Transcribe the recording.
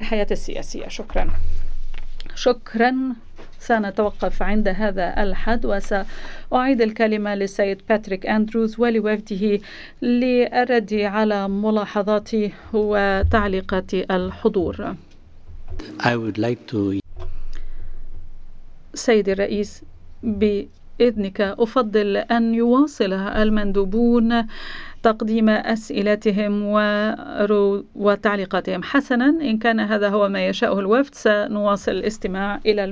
الحياة السياسية. شكرا. سنتوقف عند هذا الحد وسأعيد الكلمة للسيد باتريك أندروز ولوفده للرد على ملاحظات وتعليقات الحضور. سيدي الرئيس، بإذنك أفضل أن يواصل المندوبون تقديم أسئلتهم وتعليقاتهم. حسنا، إن كان هذا هو ما يشاءه الوفد سنواصل الاستماع إلى